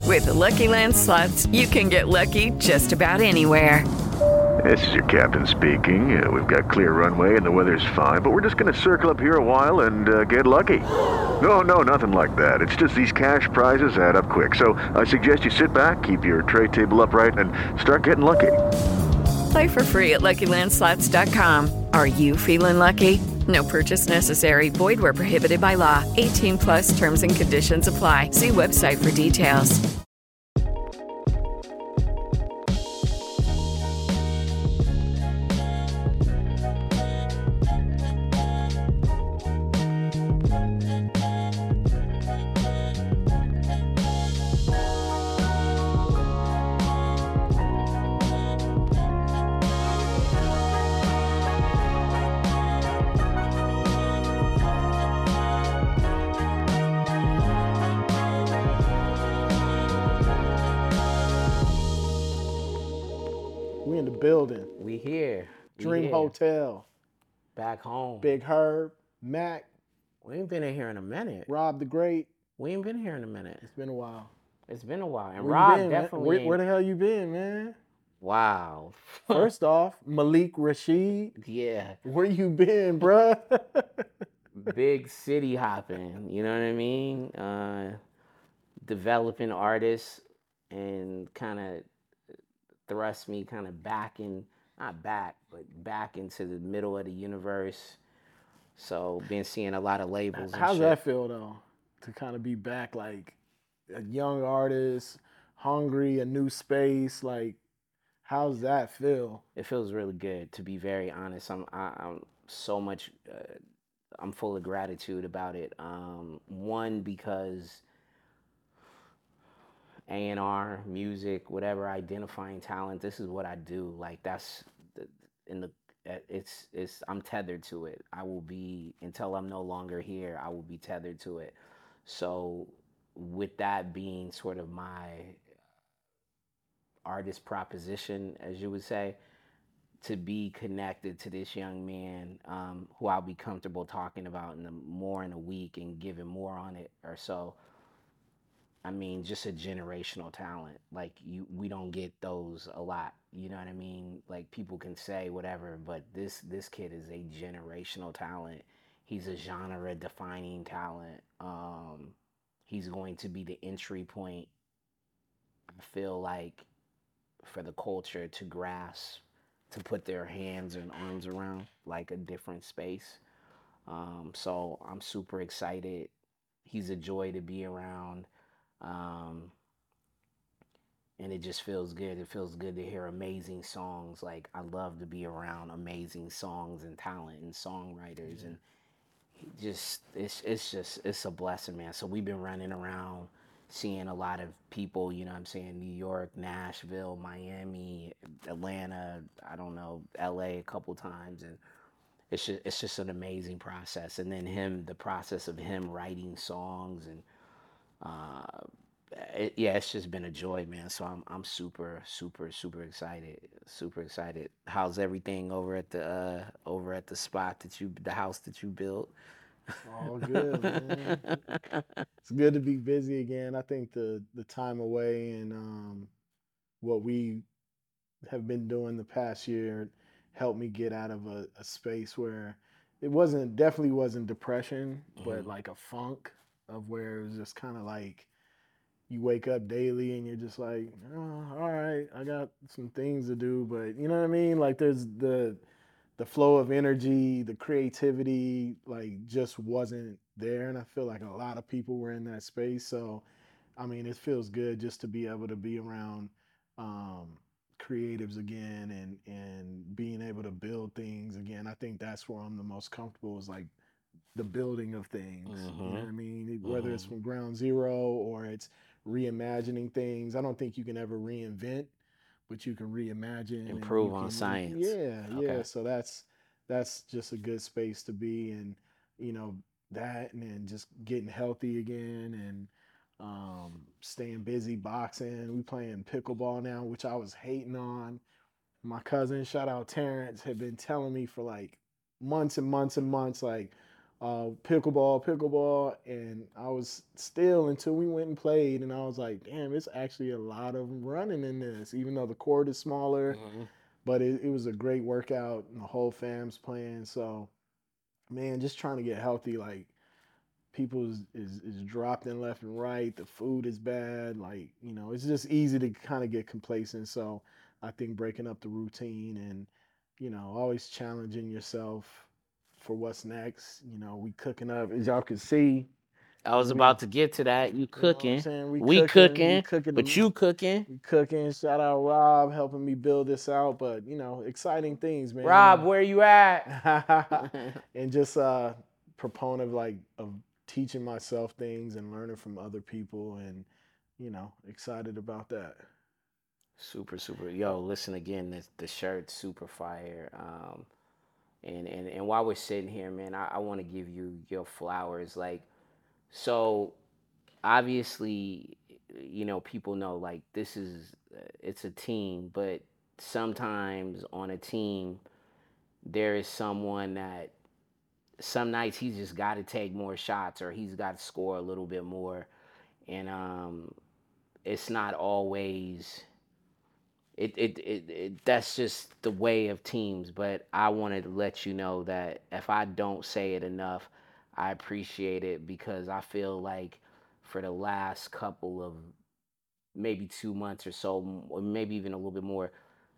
With the Lucky Land Slots, you can get lucky just about anywhere. This is your captain speaking. We've got clear runway and the weather's fine, but we're just going to circle up here a while and get lucky. No, nothing like that. It's just these cash prizes add up quick. So I suggest you sit back, keep your tray table upright, and start getting lucky. Play for free at LuckyLandSlots.com. Are you feeling lucky? No purchase necessary. Void where prohibited by law. 18 plus terms and conditions apply. See website for details. We in the building. We here. Dream Hotel. Back home. Big Herb, Mac. We ain't been in here in a minute. Rob the Great. We ain't been here in a minute. It's been a while. It's been a while. And Where Rob been, definitely where the hell you been, man? Wow. First off, Malik Rashid. Yeah. Where you been, bruh? Big city hopping. You know what I mean? Developing artists and kind of thrust me kind of back into the middle of the universe. So been seeing a lot of labels. How's that feel though? To kind of be back like a young artist, hungry, a new space. Like, how's that feel? It feels really good, to be very honest. I'm so much. I'm full of gratitude about it. One, because A&R, music, whatever, identifying talent. This is what I do. Like I'm tethered to it. I will be, until I'm no longer here, I will be tethered to it. So with that being sort of my artist proposition, as you would say, to be connected to this young man who I'll be comfortable talking about in a week and giving more on it or so. I mean, just a generational talent. Like we don't get those a lot. You know what I mean? Like people can say whatever, but this kid is a generational talent. He's a genre defining talent. He's going to be the entry point, I feel like, for the culture to grasp, to put their hands and arms around like a different space. So I'm super excited. He's a joy to be around. And it just feels good. It feels good to hear amazing songs. Like I love to be around amazing songs and talent and songwriters, and it's a blessing, man. So we've been running around seeing a lot of people, you know what I'm saying, New York, Nashville, Miami, Atlanta, I don't know, LA a couple times, and it's just an amazing process. And then the process of him writing songs and it's just been a joy, man. So I'm super excited. Super excited. How's everything over at the spot the house that you built? All good, man. It's good to be busy again. I think the time away and what we have been doing the past year helped me get out of a space where it definitely wasn't depression, but like a funk of where it was just kind of like you wake up daily and you're just like, oh, all right, I got some things to do, but you know what I mean? Like there's the flow of energy, the creativity, like just wasn't there. And I feel like a lot of people were in that space. So, I mean, it feels good just to be able to be around creatives again and being able to build things again. I think that's where I'm the most comfortable is like the building of things. You know what I mean? Whether it's from ground zero or it's reimagining things. I don't think you can ever reinvent, but you can reimagine, improve on science. Yeah. So that's just a good space to be, and you know that, and then just getting healthy again, and staying busy boxing. We playing pickleball now, which I was hating on. My cousin, shout out Terrence, had been telling me for like months and months and months, like, pickleball, and I was still until we went and played, and I was like, damn, it's actually a lot of running in this, even though the court is smaller. Hmm. But it was a great workout, and the whole fam's playing. So, man, just trying to get healthy. Like people is dropped in left and right. The food is bad. Like it's just easy to kind of get complacent. So, I think breaking up the routine and always challenging yourself for what's next. We cooking up, as y'all can see. I was We, about to get to that. You you know what I'm cooking, saying? we We cooking, cooking but them. you cooking. We cooking. Shout out Rob helping me build this out. But exciting things, Rob, man. where you at? And just proponent of of teaching myself things and learning from other people, and excited about that. Super, super. Yo, listen again. The shirt's super fire. And while we're sitting here, man, I want to give you your flowers. Like, so obviously, people know like this is it's a team, but sometimes on a team there is someone that some nights he's just got to take more shots or he's got to score a little bit more, and it's not always that's just the way of teams. But I wanted to let you know that if I don't say it enough, I appreciate it because I feel like for the last couple of maybe 2 months or so, or maybe even a little bit more,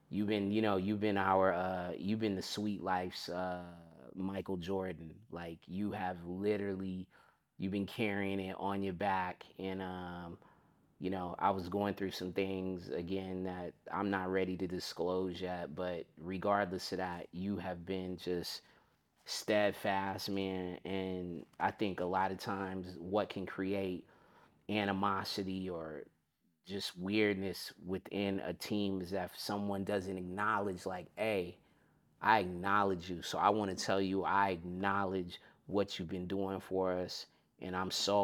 you've been the sweet life's Michael Jordan. Like you have literally, you've been carrying it on your back, and I was going through some things again that I'm not ready to disclose yet, but regardless of that, you have been just steadfast, man. And I think a lot of times what can create animosity or just weirdness within a team is that if someone doesn't acknowledge, like, hey, I acknowledge you. So I want to tell you, I acknowledge what you've been doing for us. And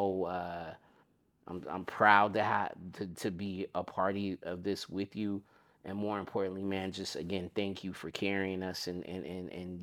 I'm proud to have to be a party of this with you, and more importantly, man, just again, thank you for carrying us, and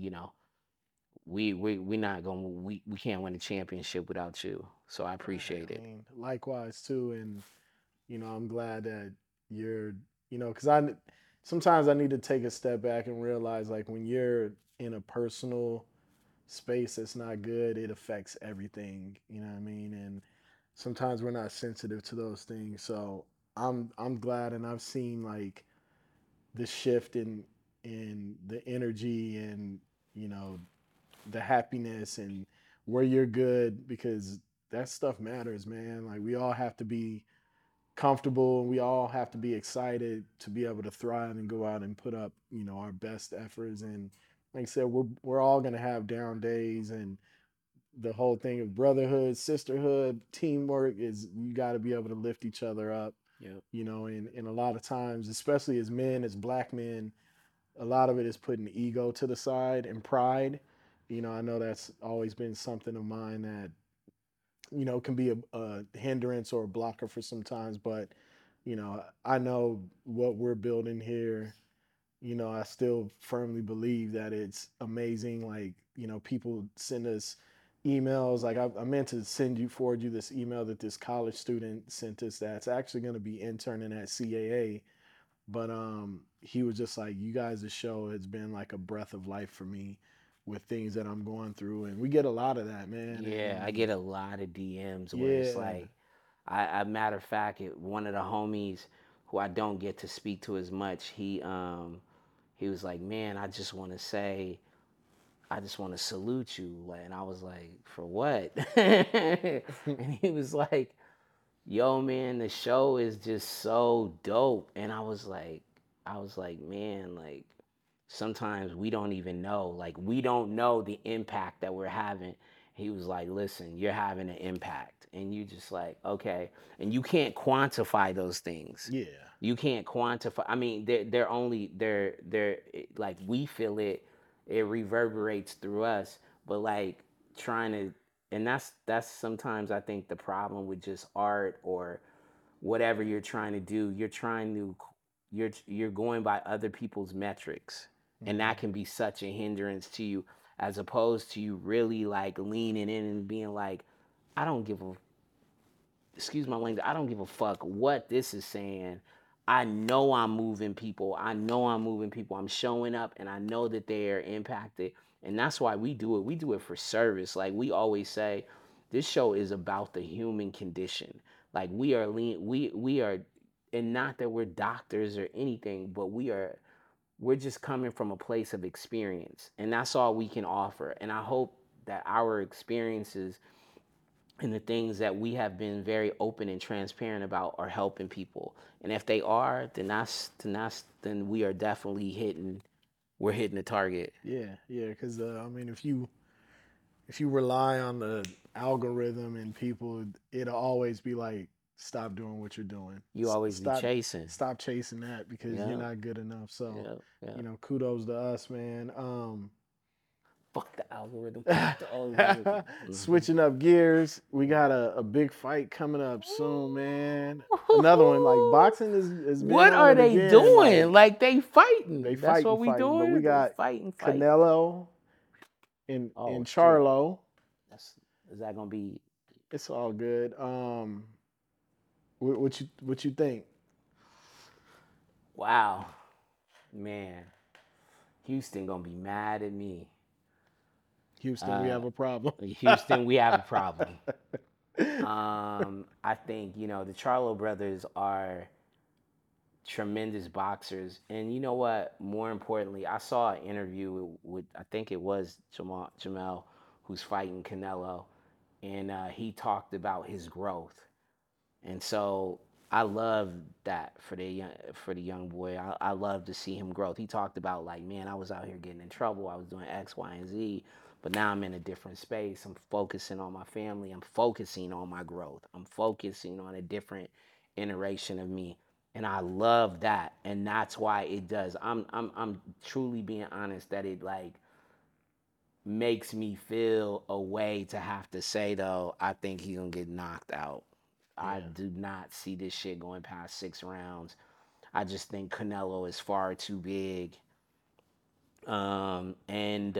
we not gonna we can't win a championship without you. So I Right. appreciate I it. mean, likewise too, and I'm glad that you're, because I sometimes I need to take a step back and realize like when you're in a personal space that's not good, it affects everything. You know what I mean? And sometimes we're not sensitive to those things. So I'm glad, and I've seen like the shift in the energy and you know the happiness and where you're good because that stuff matters, man. Like we all have to be comfortable and we all have to be excited to be able to thrive and go out and put up, our best efforts. And like I said, we're all gonna have down days and the whole thing of brotherhood, sisterhood, teamwork is you got to be able to lift each other up, Yep. and a lot of times, especially as men, as black men, a lot of it is putting ego to the side and pride. I know that's always been something of mine that can be a hindrance or a blocker for sometimes. But I know what we're building here. I still firmly believe that it's amazing. Like people send us emails. Like I meant to forward you this email that this college student sent us that's actually going to be interning at CAA. But he was just like, you guys' show has been like a breath of life for me with things that I'm going through, and we get a lot of that, man. And Yeah, I get a lot of DMs where it's yeah, like, matter of fact, one of the homies who I don't get to speak to as much, he was like, man, I just want to salute you. And I was like, for what? And he was like, yo, man, the show is just so dope. And I was like, man, like sometimes we don't even know, like we don't know the impact that we're having. He was like, listen, you're having an impact. And you just like, okay. And you can't quantify those things. yeah, You can't quantify. I mean, they're like we feel it. It reverberates through us, but like trying to, and that's sometimes I think the problem with just art or whatever you're trying to do. You're going by other people's metrics, and that hmm can be such a hindrance to you. as opposed to you really like leaning in and being like, I don't give a, excuse my language, I don't give a fuck what this is saying. I know I'm moving people. I know I'm moving people. I'm showing up and I know that they are impacted. And that's why we do it. We do it for service. Like we always say, this show is about the human condition. Like we are we are, and not that we're doctors or anything, but we're just coming from a place of experience. And that's all we can offer. And I hope that our experiences and the things that we have been very open and transparent about are helping people. And if they are, then we are definitely we're hitting the target. Yeah, yeah. Because I mean, if you rely on the algorithm and people, it'll always be like, stop doing what you're doing. You always be Stop, chasing. stop chasing that because you're Yeah, not good enough. So, yeah, yeah. kudos to us, man. Fuck the algorithm. Fuck the algorithm. Switching up gears, we got a big fight coming up soon, man. Another one, like boxing is been What on are it they again, doing? Like they fighting. they That's fighting, what we fighting. doing. But we got fighting. Canelo and Oh shit. Charlo. Is that gonna be? It's all good. What you think? Wow, man. Houston gonna be mad at me. Houston, we have a problem. Houston, we have a problem. I think the Charlo brothers are tremendous boxers, and you know what? More importantly, I saw an interview with I think it was Jamel, who's fighting Canelo, and he talked about his growth, and so I love that for the young boy. I love to see him growth. He talked about like, man, I was out here getting in trouble. I was doing X, Y, and Z, but now I'm in a different space. I'm focusing on my family. I'm focusing on my growth. I'm focusing on a different iteration of me, and I love that. And that's why it does. I'm truly being honest that it like makes me feel a way to have to say though, I think he's gonna get knocked out. I Yeah. do not see this shit going past 6 rounds. I just think Canelo is far too big. And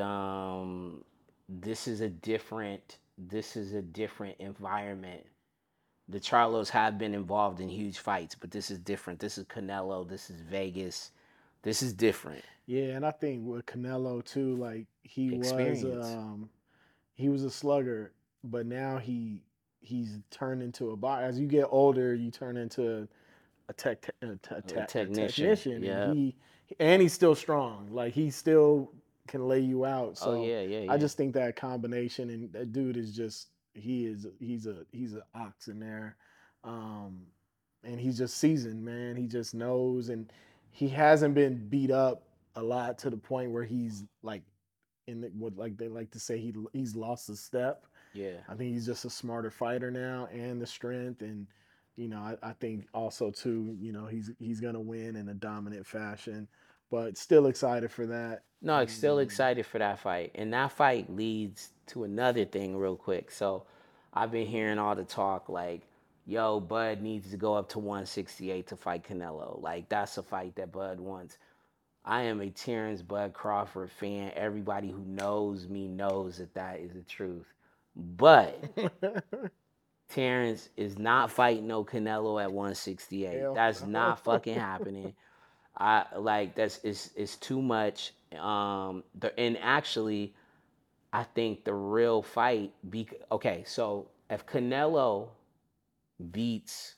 this is a different environment. The Charlos have been involved in huge fights, but this is different. This is Canelo. This is Vegas. This is different. Yeah, and I think with Canelo too, like Experience. he was a slugger, but now he's turned into a boxer. As you get older, you turn into a Technician. technician, and Yeah. he's still strong. Like he still can lay you out. Oh So yeah, yeah, I yeah. just think that combination, and that dude is just he's a ox in there, um, and he's just seasoned, man. He just knows, and he hasn't been beat up a lot to the point where he's like what like they like to say he's lost a step. Yeah. I think he's just a smarter fighter now, and the strength, and I think also too, he's gonna win in a dominant fashion, but still excited for that. No, I'm And still excited for that fight. And that fight leads to another thing real quick. So I've been hearing all the talk like, yo, Bud needs to go up to 168 to fight Canelo. Like that's a fight that Bud wants. I am a Terrence Bud Crawford fan. Everybody who knows me knows that that is the truth. But Terrence is not fighting no Canelo at 168. hell That's no. not fucking happening. I like that's it's too much. And actually, I think the real fight. Okay, so if Canelo beats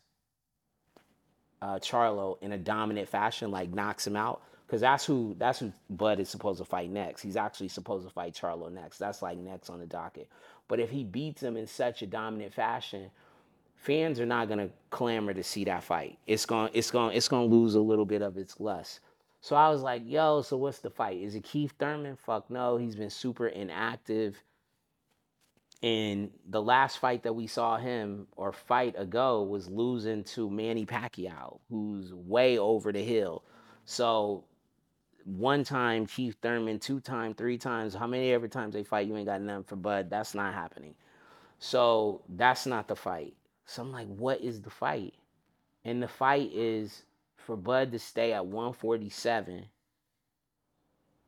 Charlo in a dominant fashion, like knocks him out, because that's who Bud is supposed to fight next. He's actually supposed to fight Charlo next. That's like next on the docket. But if he beats him in such a dominant fashion, fans are not gonna clamor to see that fight. It's gonna lose a little bit of its lust. So I was like, yo, so what's the fight? Is it Keith Thurman? Fuck no, he's been super inactive. And the last fight that we saw him or fight ago was losing to Manny Pacquiao, who's way over the hill. So one time Keith Thurman, 2 times, 3 times, how many ever times they fight, you ain't got nothing for Bud. That's not happening. So that's not the fight. So I'm like, what is the fight? And the fight is for Bud to stay at 147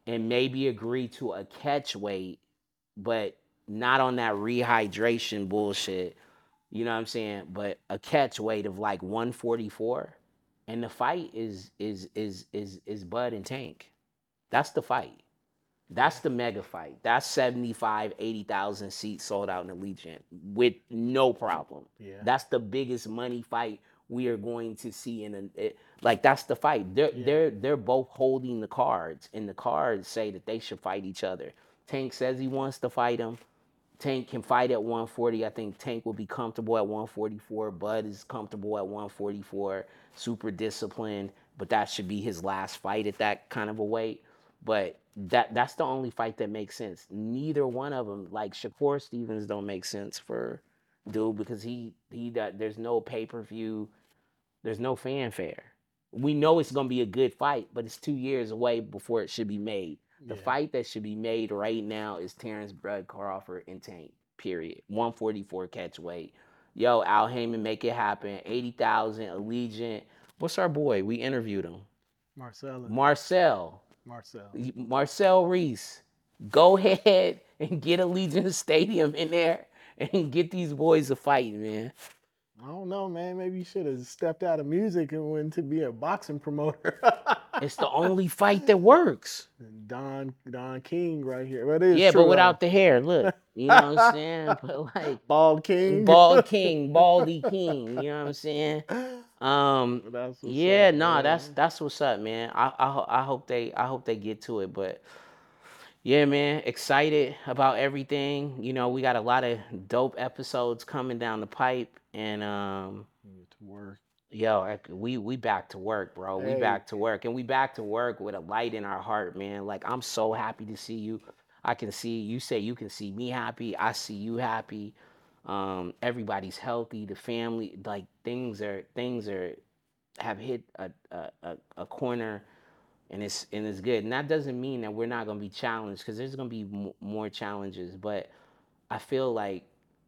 and maybe agree to a catch weight, but not on that rehydration bullshit. You know what I'm saying? But a catch weight of like 144, and the fight is Bud and Tank. That's the fight. That's the mega fight. That's 75, 80,000 seats sold out in Allegiant with no problem. Yeah. That's the biggest money fight we are going to see like that's the fight. They're both holding the cards, and the cards say that they should fight each other. Tank says he wants to fight him. Tank can fight at 140. I think Tank will be comfortable at 144. Bud is comfortable at 144. Super disciplined, but that should be his last fight at that kind of a weight. But that's the only fight that makes sense. Neither one of them, like Shakur Stevens, don't make sense for dude because there's no pay-per-view, there's no fanfare. We know it's gonna be a good fight, but it's 2 years away before it should be made. The fight that should be made right now is Terrence Bud Crawford and Tank. Period. 144 catch weight. Yo, Al Heyman, make it happen. 80,000 Allegiant. What's our boy? We interviewed him. Marcel Reese. Go ahead and get Allegiant Stadium in there and get these boys a fight, man. I don't know, man. Maybe you should have stepped out of music and went to be a boxing promoter. It's the only fight that works. Don King right here. But without the hair, look. You know what I'm saying? But like Bald King. Baldy King. You know what I'm saying? That's what's up, man. I hope they get to it, but yeah, man, excited about everything. You know, we got a lot of dope episodes coming down the pipe, and to work. Yo, we back to work, bro. We back to work, and we back to work with a light in our heart, man. Like, I'm so happy to see you. I can see you say you can see me happy. I see you happy. Everybody's healthy. The family, like things have hit a corner, and it's good. And that doesn't mean that we're not gonna be challenged, because there's gonna be more challenges. But I feel like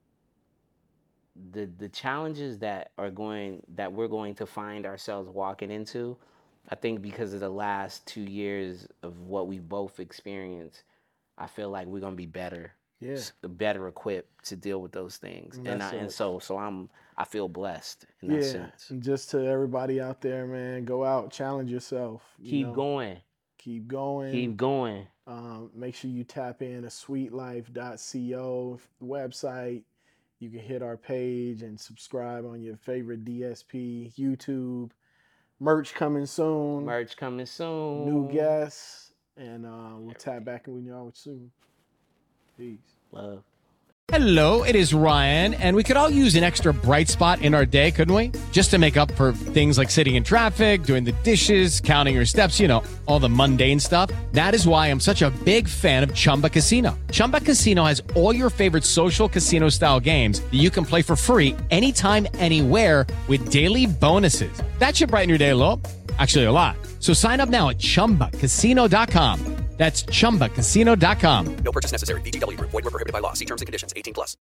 the challenges that we're going to find ourselves walking into, I think because of the last 2 years of what we've both experienced, I feel like we're gonna be better. Yeah. Better equipped to deal with those things. I feel blessed in that sense. And just to everybody out there, man, go out, challenge yourself. Keep going. Keep going. Make sure you tap in to sweetlife.co website. You can hit our page and subscribe on your favorite DSP, YouTube. Merch coming soon. New guests. And we'll tap back in with y'all soon. Peace. Love. Hello, it is Ryan, and we could all use an extra bright spot in our day, couldn't we? Just to make up for things like sitting in traffic, doing the dishes, counting your steps, all the mundane stuff. That is why I'm such a big fan of Chumba Casino. Chumba Casino has all your favorite social casino-style games that you can play for free anytime, anywhere with daily bonuses. That should brighten your day a little. Actually, a lot. So sign up now at ChumbaCasino.com. That's ChumbaCasino.com. No purchase necessary. VGW Group. Void where prohibited by law. See terms and conditions. 18+.